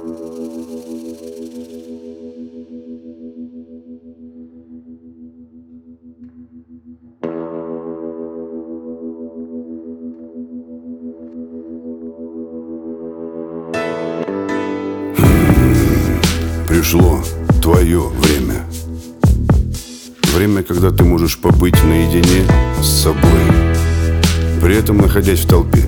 Пришло твое время. Время, когда ты можешь побыть наедине с собой, при этом находясь в толпе.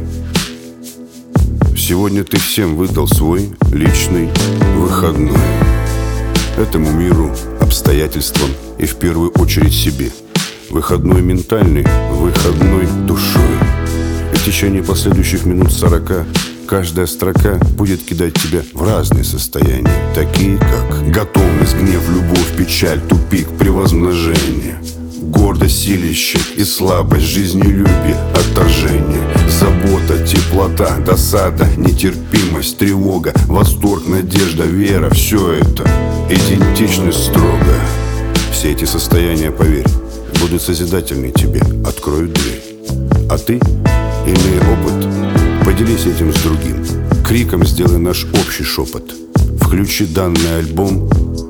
Сегодня ты всем выдал свой личный выходной. Этому миру, обстоятельствам и в первую очередь себе. Выходной ментальный, выходной душой. И в течение последующих минут 40 каждая строка будет кидать тебя в разные состояния, такие как готовность, гнев, любовь, печаль, тупик, превозмножение, гордость, силище и слабость, жизнелюбие, отторжение, забота, теплота, досада, нетерпимость, тревога, восторг, надежда, вера. Все это идентичность строго. Все эти состояния, поверь, будут созидательны тебе, откроют дверь. А ты, имея опыт, поделись этим с другим. Криком сделай наш общий шепот. Включи данный альбом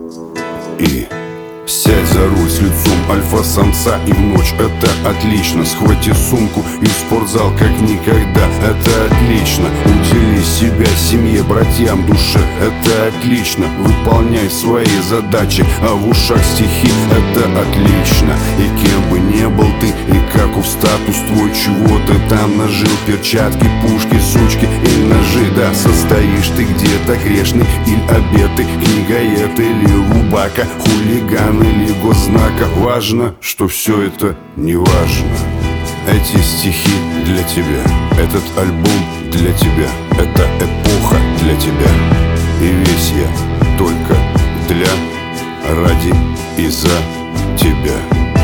и сядь за руль с лицом альфа-самца. И в ночь это отлично. Схвати сумку и в спортзал как никогда. Это отлично. Удели себя семье, братьям, душе. Это отлично. Выполняй свои задачи, а в ушах стихи. Это отлично. И кем бы не был ты, и каков статус твой, чего ты там нажил, перчатки, пушки, сучки и ножи. Да, состоишь ты где-то грешный или обеты, книгоед или рубака, хулиган или госзнака. Важно, что все это не важно. Эти стихи для тебя, этот альбом для тебя, эта эпоха для тебя. И весь я только для, ради и за тебя.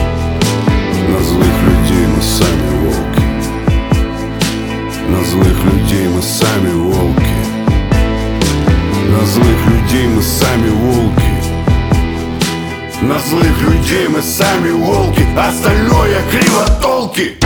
На злых людей мы сами волки. На злых людей мы сами волки. На злых людей мы сами волки. На злых людей мы сами волки. Остальное кривотолки.